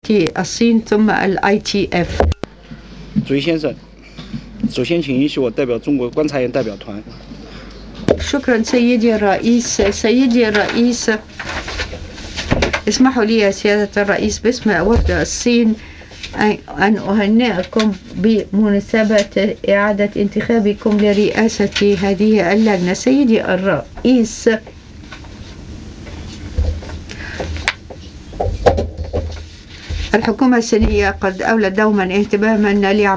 الصين ثم ITF。 主席先生，首先请允许我代表中国观察员代表团。 شكرا سيدي الرئيس. سيدي الرئيس، اسمحوا لي يا سيادة الرئيس باسم وفد الصين أن أهنئكم بمناسبة إعادة انتخابكم لرئاسة هذه اللجنة. سيدي الرئيس، الحكومة الصينية قد أولت دوما اهتماما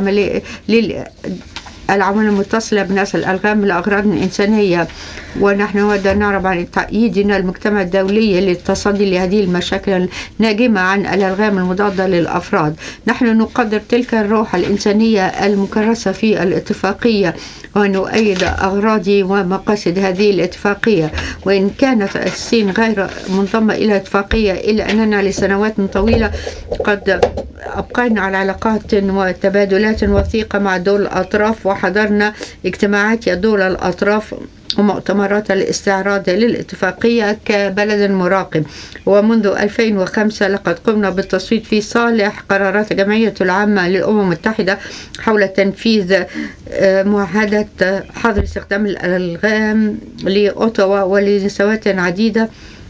العمل المتصلة بنشر الألغام لأغراض إنسانية، ونحن نود أن نعرب عن تأييدنا المجتمع الدولي للتصدي لهذه المشاكل الناجمة عن الألغام المضادة للأفراد. نحن نقدر تلك الروح الإنسانية المكرسة في الاتفاقية ونؤيد أغراض ومقاصد هذه الاتفاقية. وإن كانت الصين غير منضمة إلى الاتفاقية إلا أننا لسنوات طويلة قد أبقينا على علاقات وتبادلات وثيقة مع دول الأطراف، وحضرنا اجتماعات دول الأطراف ومؤتمرات الاستعراض للاتفاقية كبلد مراقب. ومنذ 2005 لقد قمنا بالتصويت في صالح قرارات الجمعية العامة للأمم المتحدة حول تنفيذ معاهدة حظر استخدام الألغام لأوتاوا ولسنوات عديدة.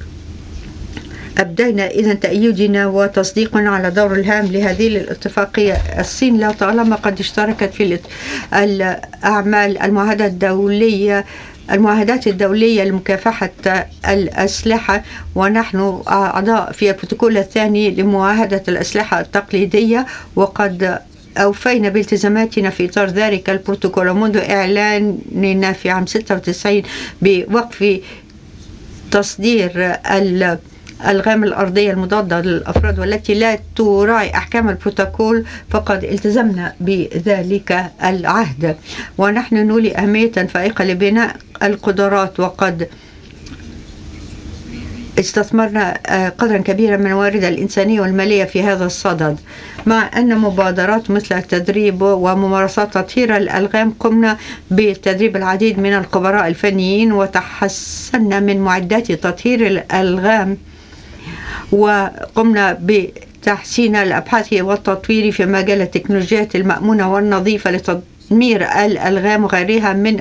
أبدينا إذن تأييدنا وتصديقنا على دور الهام لهذه الاتفاقية. الصين لا طالما قد اشتركت في الأعمال المعاهدات الدولية لمكافحة الأسلحة، ونحن أعضاء في البروتوكول الثاني لمعاهدة الأسلحة التقليدية، وقد أوفينا بالتزاماتنا في إطار ذلك البروتوكول منذ إعلاننا في عام 96 بوقف تصدير الألغام الأرضية المضادة للأفراد والتي لا تراعي أحكام البروتوكول، فقد التزمنا بذلك العهد. ونحن نولي أهمية فائقة لبناء القدرات، وقد استثمرنا قدرا كبيرا من الموارد الإنسانية والمالية في هذا الصدد. مع أن مبادرات مثل التدريب وممارسات تطهير الألغام قمنا بتدريب العديد من الخبراء الفنيين، وتحسنا من معدات تطهير الألغام، وقمنا بتحسين الأبحاث والتطوير في مجال التكنولوجيات المأمونة والنظيفة لتدمير الألغام وغيرها من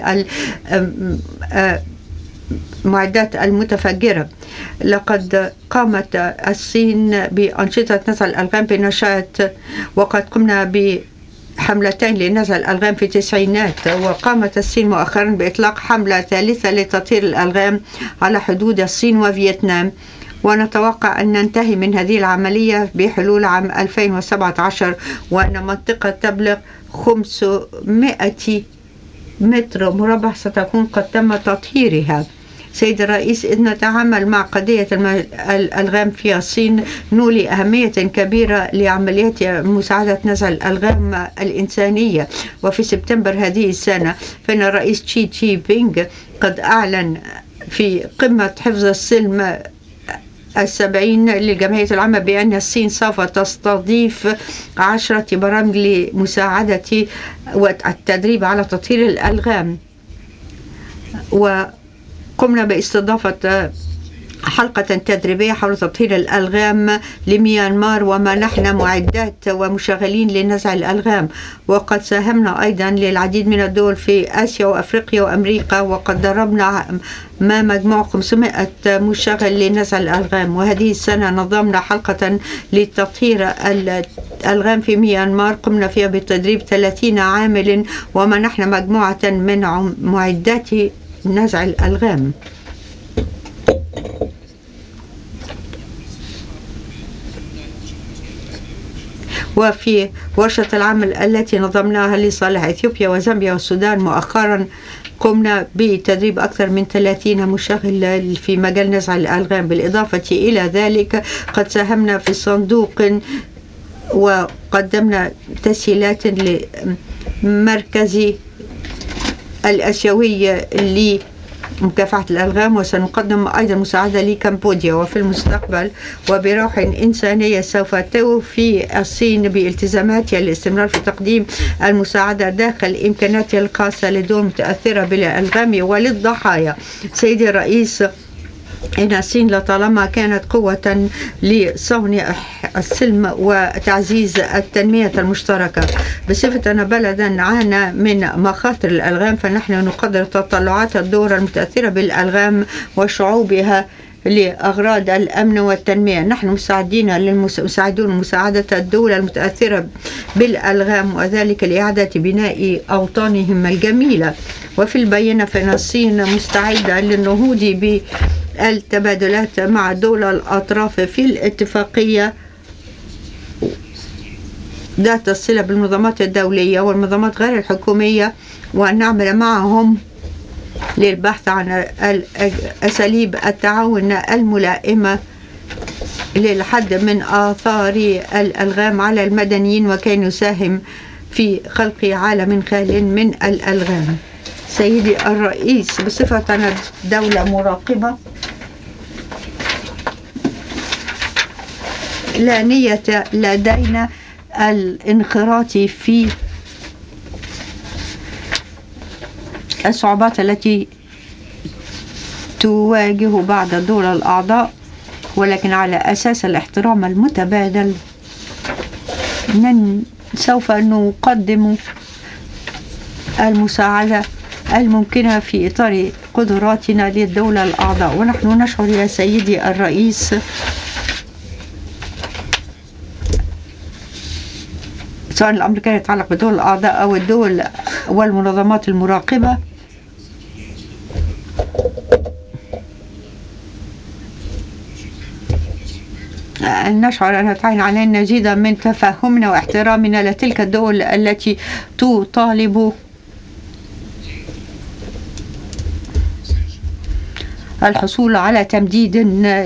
المعدات المتفجرة. لقد قامت الصين بأنشطة نزع الألغام بنشاط، وقد قمنا بحملتين لنزع الألغام في التسعينات. وقامت الصين مؤخرا بإطلاق حملة ثالثة لتطهير الألغام على حدود الصين وفيتنام، ونتوقع أن ننتهي من هذه العملية بحلول عام 2017، وأن منطقة تبلغ 500 متر مربع ستكون قد تم تطهيرها. سيد الرئيس، إذ نتعامل مع قضية الألغام في الصين نولي أهمية كبيرة لعمليات مساعدة نزع الألغام الإنسانية. وفي سبتمبر هذه السنة فإن الرئيس شي جي بينغ قد أعلن في قمة حفظ السلم 70 للجمعية العامة بأن الصين سوف تستضيف 10 برامج لمساعدة والتدريب على تطهير الألغام. وقمنا باستضافة حلقة تدريبية حول تطهير الألغام لميانمار، ومنحنا معدات ومشغلين لنزع الألغام. وقد ساهمنا أيضا للعديد من الدول في آسيا وأفريقيا وأمريكا، وقد دربنا ما مجموع 500 مشغل لنزع الألغام. وهذه السنة نظمنا حلقة لتطهير الألغام في ميانمار قمنا فيها بتدريب 30 عامل، ومنحنا مجموعة من معدات نزع الألغام. وفي ورشة العمل التي نظمناها لصالح إثيوبيا وزامبيا والسودان مؤخرا قمنا بتدريب أكثر من 30 مشغل في مجال نزع الألغام. بالإضافة إلى ذلك قد ساهمنا في صندوق وقدمنا تسهيلات لمركز الآسيوي لمكافحة الألغام، وسنقدم أيضا مساعدة لكمبوديا. وفي المستقبل وبروح إنسانية سوف توفي الصين بالتزاماتها للاستمرار في تقديم المساعدة داخل إمكاناتها الخاصة لدول متأثرة بالألغام وللضحايا. سيدي الرئيس، إن الصين لطالما كانت قوة لصون السلم وتعزيز التنمية المشتركة. بصفتنا بلدا عانى من مخاطر الألغام، فنحن نقدر تطلعات الدول المتأثرة بالألغام وشعوبها لأغراض الأمن والتنمية. نحن مساعدون مساعدة الدول المتأثرة بالألغام، وذلك لإعادة بناء أوطانهم الجميلة. وفي البينة فإن الصين مستعدة للنهوض بالتبادلات مع دول الأطراف في الاتفاقية ذات الصلة بالمنظمات الدولية والمنظمات غير الحكومية، وأن نعمل معهم للبحث عن أساليب التعاون الملائمة للحد من آثار الألغام على المدنيين، وكي نساهم في خلق عالم خال من الألغام. سيدي الرئيس، بصفتنا دولة مراقبة لا نية لدينا الانخراط في الصعوبات التي تواجه بعض الدول الأعضاء، ولكن على أساس الاحترام المتبادل سوف نقدم المساعدة الممكنة في إطار قدراتنا للدولة الأعضاء. ونحن نشعر يا سيدي الرئيس، سواء الأمر كان يتعلق بالدول الأعضاء أو الدول والمنظمات المراقبة، نشعر أن تعين علينا مزيدا من تفهمنا واحترامنا لتلك الدول التي تطالب الحصول على تمديد